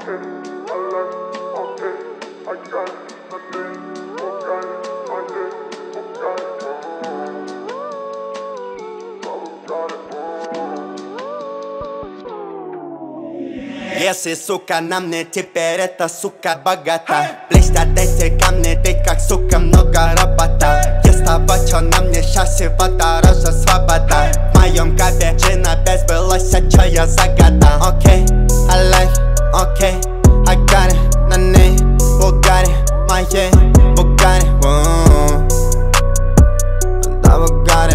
Если, сука, на мне теперь эта сука богата, блестят эти камни, ты как, сука, много работа. Без того, что на мне сейчас всего дороже свобода. В моем капе джина без былося, чё я загадал. Окей, I like, окей, I got it. На ней Бугари, моей Бугари, да Бугари,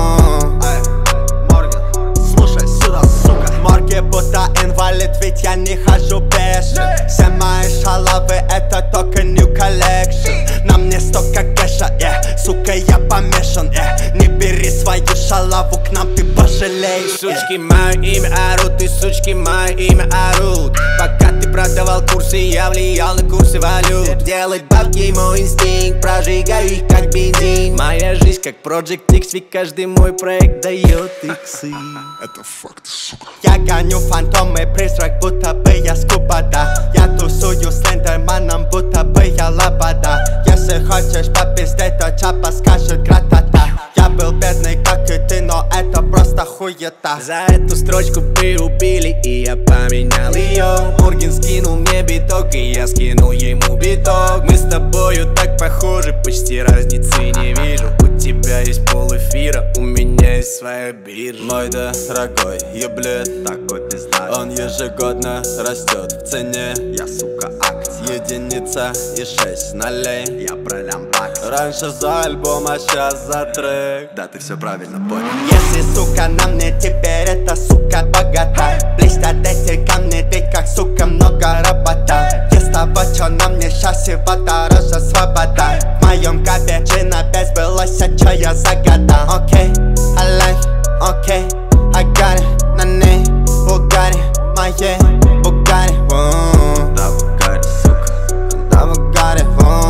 слушай сюда, сука. Морги будто инвалид, ведь я не хожу пешим. Все мои шалавы это только new collection. На мне столько кэша, сука, я помешан, Не бери свою шалаву к нам, ты пожалеешь. Сучки мое имя орут, и сучки мое имя орут. Пока ты продавал курсы, я влиял на курсы валют. Делать бабки мой инстинкт, прожигаю их как бензин. Моя жизнь как Project X, ведь каждый мой проект дает иксы. Это факт, сука. Я гоню фантомы, призрак, будто бы я скубада. Я тусую с лендерманом, будто бы я лобода. Если хочешь попиздеть, то чапа скажет гратата. Я был бедный, как и ты, но это просто хуета. За эту строчку бы убили, и я поменял ее. Морген скинул мне биток, и я скинул ему биток. Мы с тобою так похожи, почти разницы не вижу. У тебя есть полэфира, у меня есть своя биржа. Мой дорогой еблет, такой пизда. Он ежегодно растет в цене. Я, сука, акция. Единица и 6 нолей. Я пролям бакс. Раньше за альбом, а сейчас за трек. Да, ты все правильно понял. Если, сука, на мне теперь эта сука богата, блестят эти камни, ты как, сука, много работа. Без того, что на мне сейчас всего дороже свобода. В моем капе джина без былося, чё я загадал. Окей, I like, окей, I got it. На ней Бугари, моей Бугари, Да, Бугари, сука. да Бугари,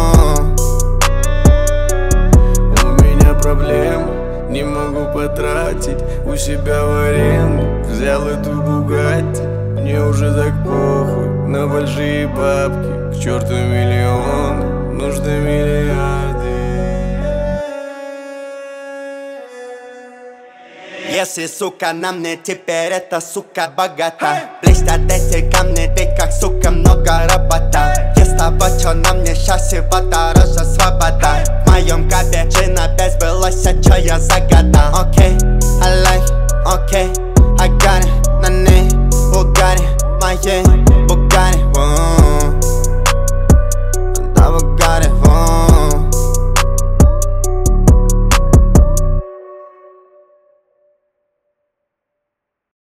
У меня проблема, не могу потратить у себя в аренду. Взял эту Бугатти, мне уже так похуй на большие бабки. К черту миллион, нужны миллиарды. Если, сука, на мне теперь эта сука богата, блестят эти камни, ты как, сука, много работа. Без того, что на мне сейчас всего дороже свобода. В моем капе джина без былося, чё я загадал. Окей, I like, окей, I got it. На ней Бугари, моей